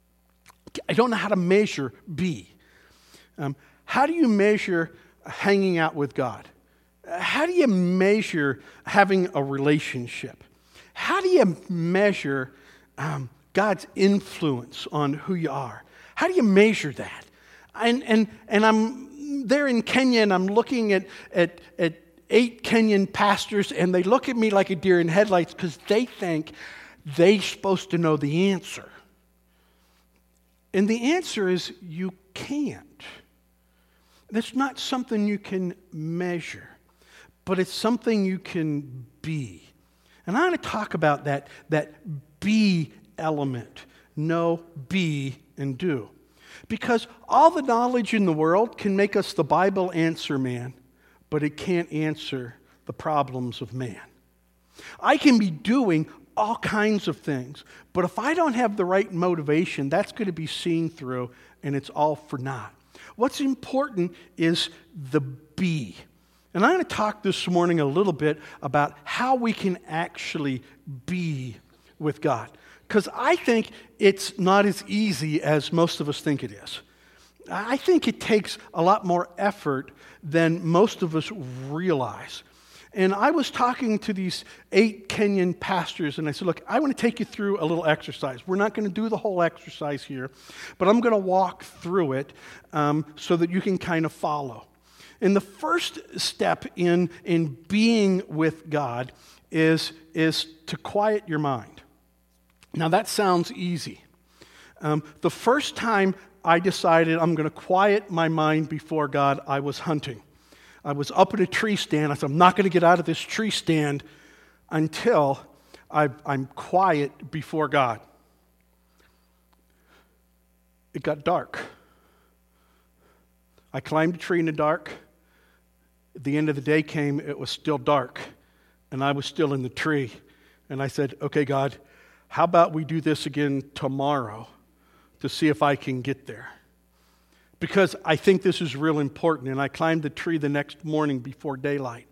I don't know how to measure be. Um, how do you measure hanging out with God? How do you measure having a relationship? How do you measure um, God's influence on who you are? How do you measure that? And and and I'm there in Kenya, and I'm looking at at, at eight Kenyan pastors, and they look at me like a deer in headlights because they think they're supposed to know the answer. And the answer is you can't. That's not something you can measure, but it's something you can be. And I want to talk about that, that be element. Know, be, and do. Because all the knowledge in the world can make us the Bible answer man, but it can't answer the problems of man. I can be doing all kinds of things, but if I don't have the right motivation, that's going to be seen through, and it's all for naught. What's important is the be. And I'm going to talk this morning a little bit about how we can actually be with God. Because I think it's not as easy as most of us think it is. I think it takes a lot more effort than most of us realize. And I was talking to these eight Kenyan pastors, and I said, look, I want to take you through a little exercise. We're not going to do the whole exercise here, but I'm going to walk through it um, so that you can kind of follow. And the first step in, in being with God is, is to quiet your mind. Now, that sounds easy. Um, the first time I decided I'm going to quiet my mind before God, I was hunting. I was up at a tree stand. I said, I'm not going to get out of this tree stand until I've, I'm quiet before God. It got dark. I climbed a tree in the dark. At the end of the day came, it was still dark, and I was still in the tree. And I said, okay, God, how about we do this again tomorrow to see if I can get there? Because I think this is real important. And I climbed the tree the next morning before daylight.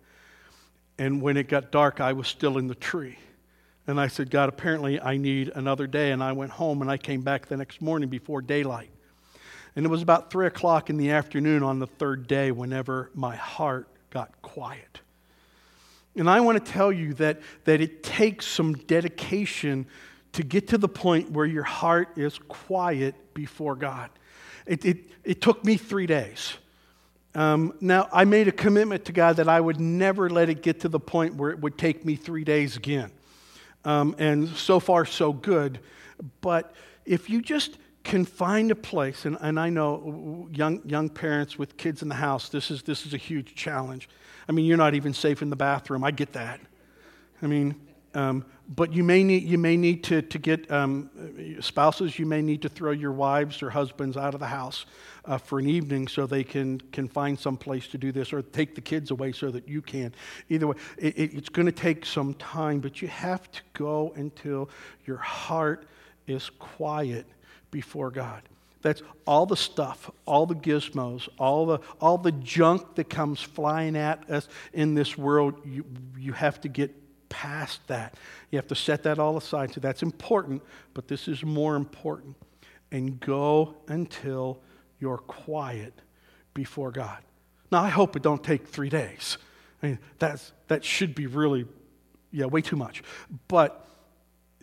And when it got dark, I was still in the tree. And I said, God, apparently I need another day. And I went home, and I came back the next morning before daylight. And it was about three o'clock in the afternoon on the third day whenever my heart got quiet. And I want to tell you that, that it takes some dedication to get to the point where your heart is quiet before God. It, it, it took me three days. Um, now, I made a commitment to God that I would never let it get to the point where it would take me three days again. Um, and so far, so good. But if you just can find a place, and, and I know young young parents with kids in the house, this is this is a huge challenge. I mean, you're not even safe in the bathroom. I get that. I mean, um, but you may need you may need to to get um, spouses. You may need to throw your wives or husbands out of the house uh, for an evening so they can can find some place to do this, or take the kids away so that you can. Either way, it, it, it's going to take some time, but you have to go until your heart is quiet before God. That's all the stuff, all the gizmos, all the all the junk that comes flying at us in this world. You you have to get past that. You have to set that all aside. So that's important, but this is more important. And go until you're quiet before God. Now, I hope it don't take three days. I mean, that's that should be really, yeah, way too much. But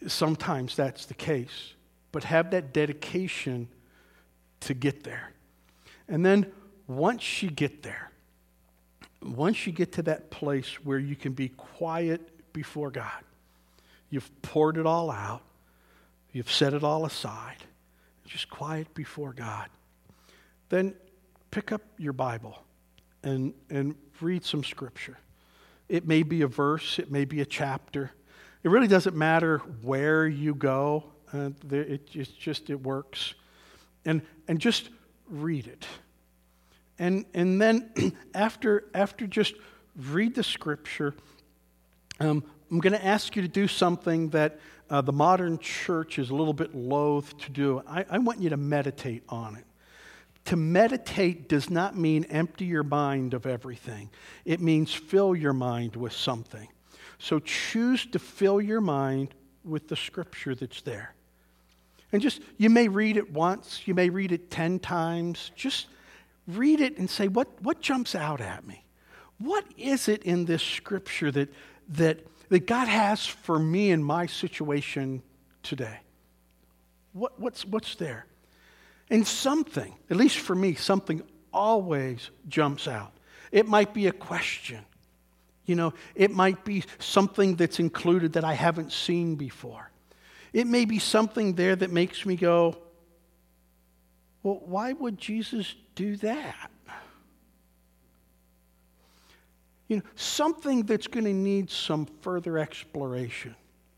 sometimes that's the case. But have that dedication to get there. And then once you get there, once you get to that place where you can be quiet before God, you've poured it all out, you've set it all aside, just quiet before God, then pick up your Bible and, and read some scripture. It may be a verse, it may be a chapter. It really doesn't matter where you go. Uh, there, it, it's just, it works. And, and just read it. And, and then after, after just read the scripture, um, I'm going to ask you to do something that uh, the modern church is a little bit loath to do. I, I want you to meditate on it. To meditate does not mean empty your mind of everything. It means fill your mind with something. So choose to fill your mind with the scripture that's there. And just, you may read it once, you may read it ten times. Just read it and say, what, what jumps out at me? What is it in this scripture that, that, that God has for me in my situation today? What, what's, what's there? And something, at least for me, something always jumps out. It might be a question. You know, it might be something that's included that I haven't seen before. It may be something there that makes me go, well, why would Jesus do that? You know, something that's going to need some further exploration.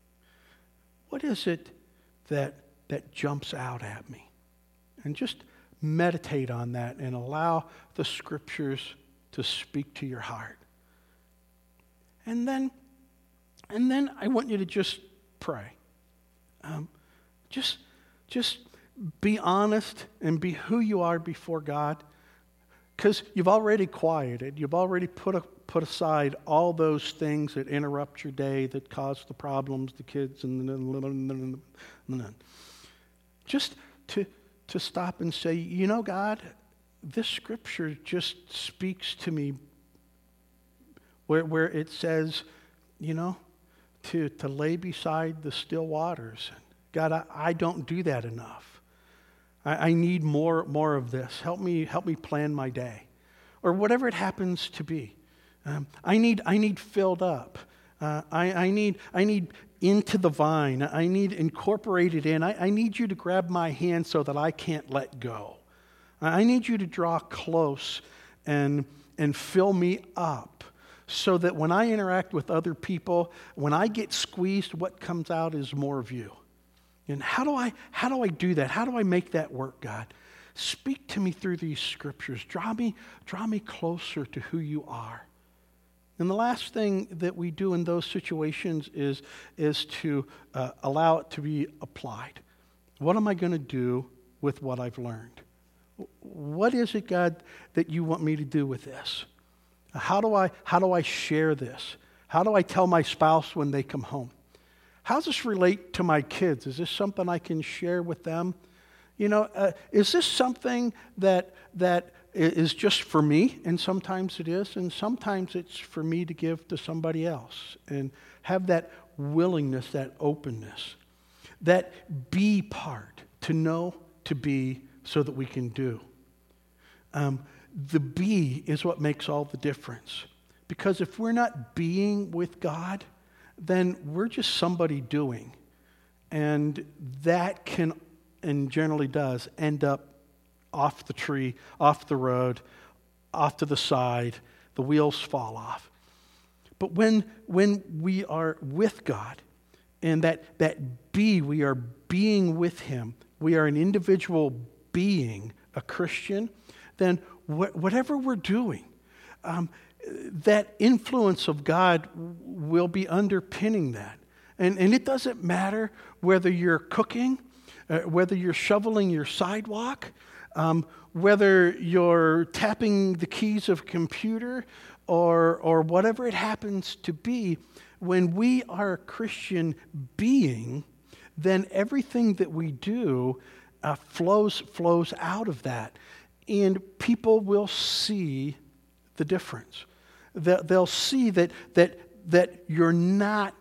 What is it that, that jumps out at me? And just meditate on that and allow the scriptures to speak to your heart. And then, and then I want you to just pray. Um, just, just be honest and be who you are before God, because you've already quieted. You've already put a, put aside all those things that interrupt your day, that cause the problems, the kids, and then just to to stop and say, you know, God, this scripture just speaks to me where where it says, you know, to, to lay beside the still waters. God, I, I don't do that enough. I, I need more more of this. Help me, help me plan my day. Or whatever it happens to be. Um, I need I need filled up. Uh, I, I need I need into the vine. I need incorporated in. I, I need you to grab my hand so that I can't let go. I need you to draw close and and fill me up so that when I interact with other people, when I get squeezed, what comes out is more of you. And how do I how do I do that? How do I make that work, God? Speak to me through these scriptures. Draw me, draw me closer to who you are. And the last thing that we do in those situations is, is to uh, allow it to be applied. What am I going to do with what I've learned? What is it, God, that you want me to do with this? How do I, how do I share this? How do I tell my spouse when they come home? How does this relate to my kids? Is this something I can share with them? You know, uh, is this something that that is just for me? And sometimes it is, and sometimes it's for me to give to somebody else. And have that willingness, that openness, that be part, to know, to be, so that we can do. Um, the be is what makes all the difference. Because if we're not being with God, then we're just somebody doing. And that can, and generally does, end up off the tree, off the road, off to the side. The wheels fall off. But when, when we are with God, and that, that be, we are being with Him, we are an individual being, a Christian, then wh- whatever we're doing, um, that influence of God will be underpinning that. And, and it doesn't matter whether you're cooking, uh, whether you're shoveling your sidewalk, um, whether you're tapping the keys of a computer, or, or whatever it happens to be. When we are a Christian being, then everything that we do uh, flows flows out of that. And people will see the difference. They'll see that that that you're not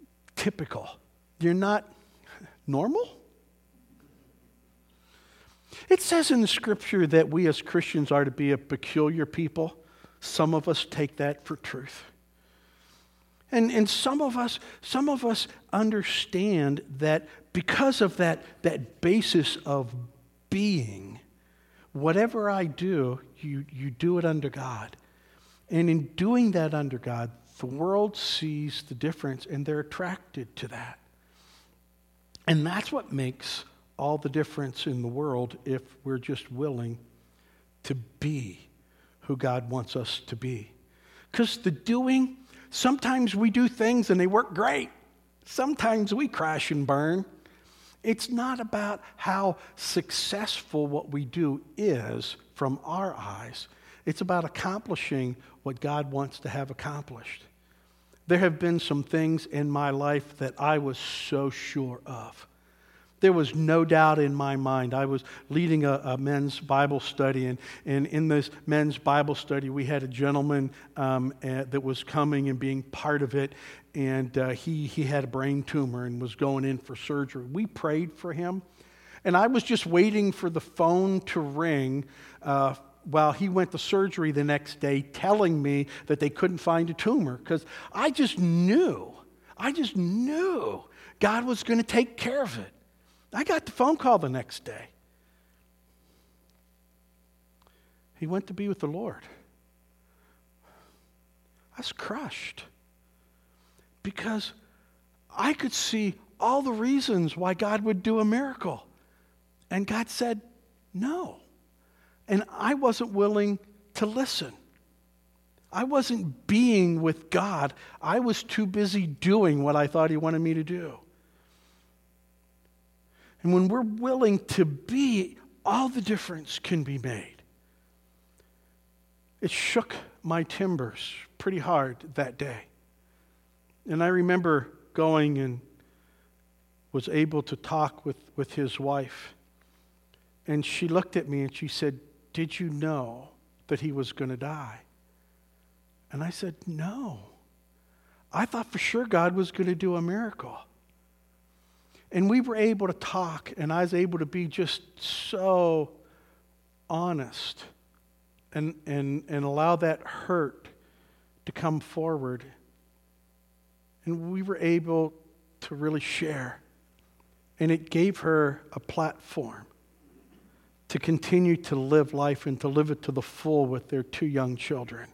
typical. You're not normal. It says in the scripture that we as Christians are to be a peculiar people. Some of us take that for truth. And, and some of us, some of us understand that because of that, that basis of being, whatever I do, you, you do it under God. And in doing that under God, the world sees the difference and they're attracted to that. And that's what makes all the difference in the world if we're just willing to be who God wants us to be. Because the doing, sometimes we do things and they work great. Sometimes we crash and burn. It's not about how successful what we do is from our eyes. It's about accomplishing what God wants to have accomplished. There have been some things in my life that I was so sure of. There was no doubt in my mind. I was leading a, a men's Bible study, and, and in this men's Bible study, we had a gentleman um, uh, that was coming and being part of it, and uh, he, he had a brain tumor and was going in for surgery. We prayed for him, and I was just waiting for the phone to ring uh, while he went to surgery the next day, telling me that they couldn't find a tumor, because I just knew, I just knew God was going to take care of it. I got the phone call the next day. He went to be with the Lord. I was crushed because I could see all the reasons why God would do a miracle. And God said, no. And I wasn't willing to listen. I wasn't being with God. I was too busy doing what I thought He wanted me to do. And when we're willing to be, all the difference can be made. It shook my timbers pretty hard that day. And I remember going and was able to talk with, with his wife. And she looked at me and she said, "Did you know that he was going to die?" And I said, "No. I thought for sure God was going to do a miracle." And we were able to talk, and I was able to be just so honest and, and, and allow that hurt to come forward. And we were able to really share. And it gave her a platform to continue to live life and to live it to the full with their two young children.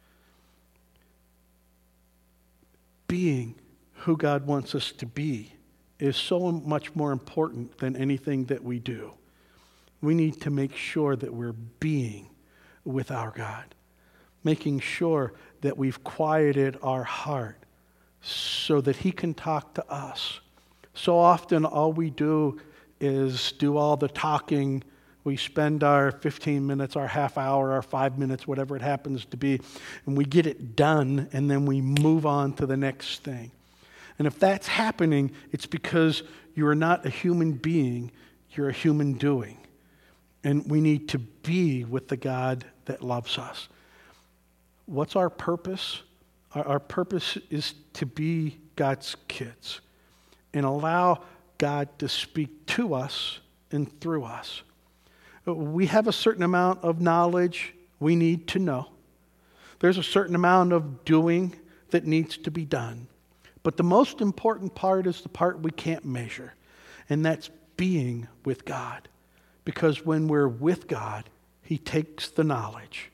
Being who God wants us to be is so much more important than anything that we do. We need to make sure that we're being with our God, making sure that we've quieted our heart so that He can talk to us. So often all we do is do all the talking. We spend our fifteen minutes, our half hour, our five minutes, whatever it happens to be, and we get it done, and then we move on to the next thing. And if that's happening, it's because you are not a human being, you're a human doing. And we need to be with the God that loves us. What's our purpose? Our, our purpose is to be God's kids and allow God to speak to us and through us. We have a certain amount of knowledge we need to know. There's a certain amount of doing that needs to be done. But the most important part is the part we can't measure, and that's being with God. Because when we're with God, He takes the knowledge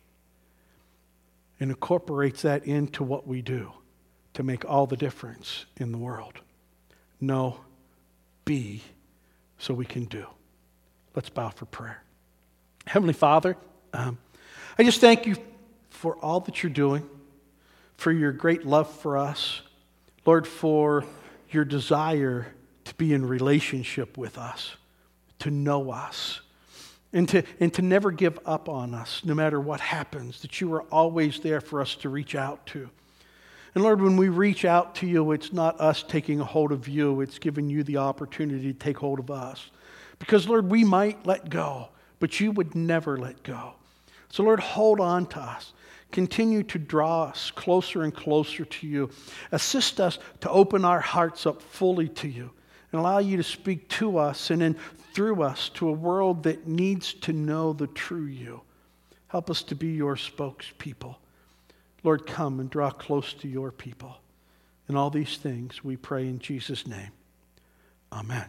and incorporates that into what we do to make all the difference in the world. Know, be, so we can do. Let's bow for prayer. Heavenly Father, um, I just thank You for all that You're doing, for Your great love for us, Lord, for Your desire to be in relationship with us, to know us, and to, and to never give up on us no matter what happens, that You are always there for us to reach out to. And Lord, when we reach out to You, it's not us taking a hold of You, it's giving You the opportunity to take hold of us. Because Lord, we might let go, but You would never let go. So Lord, hold on to us. Continue to draw us closer and closer to You. Assist us to open our hearts up fully to You. and allow you to speak to us and then through us to a world that needs to know the true you. Help us to be your spokespeople. Lord, come and draw close to your people. And all these things we pray in Jesus' name. Amen.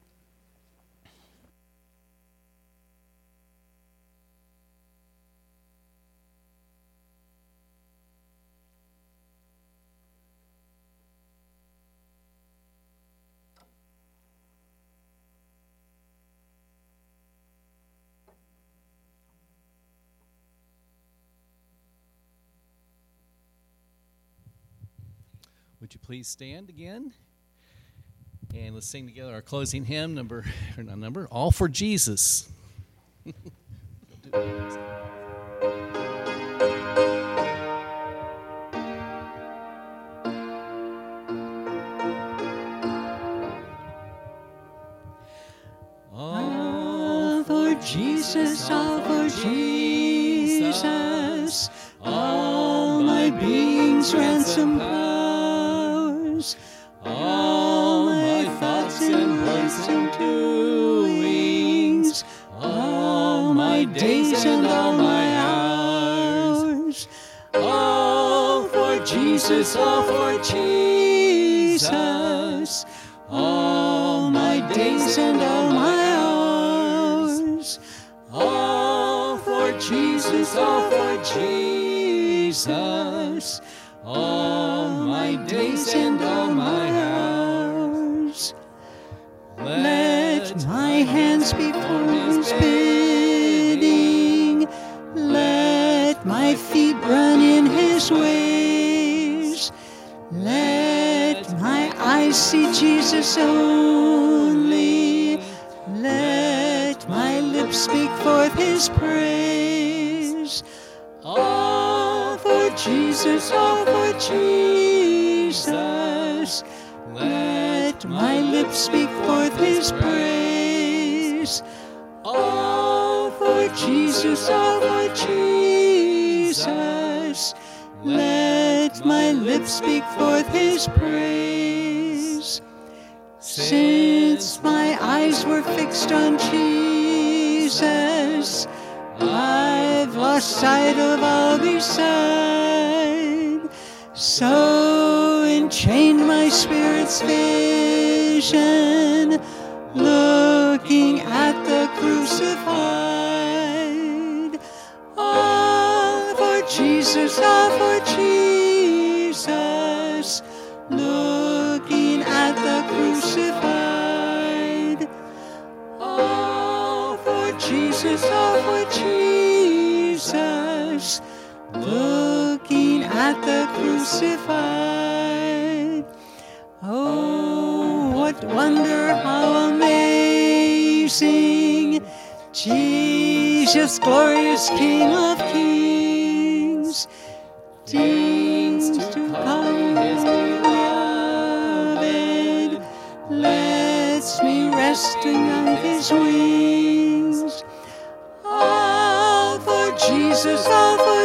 Would you please stand again? And let's sing together our closing hymn, number, or not number, All for Jesus. All for Jesus, all for Jesus, all my being's ransom powers, all my thoughts and words and doings, all my days and all my hours, all for Jesus, all for Jesus, all my days and all my hours, all for Jesus, all for Jesus, all my days and all my hours. Let my hands be for his bidding, let my feet run in his ways, let my eyes see Jesus only, let my lips speak forth his praise. All for Jesus, all for Jesus, let my lips speak forth his praise. All for Jesus, all for Jesus, let my lips speak forth his praise. Since my eyes were fixed on Jesus, I've lost sight of all beside. So enchained my spirit's vision, looking at the crucified. All for Jesus, all for Jesus, looking at the crucified. All for Jesus, all for Jesus, looking at the crucified. Oh, what wonder, how amazing, Jesus, glorious King of kings, deigns to come his beloved, lets me resting on his wings. All for Jesus, all for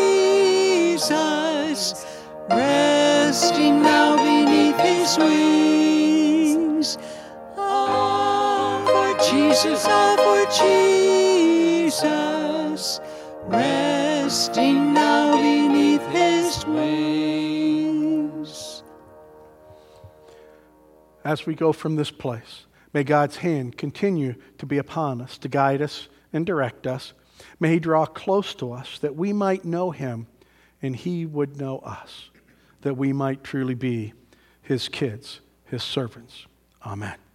Jesus, resting now beneath his wings. All for Jesus, all for Jesus, resting now beneath his wings. As we go from this place, may God's hand continue to be upon us, to guide us and direct us. May he draw close to us that we might know him and he would know us, that we might truly be his kids, his servants. Amen.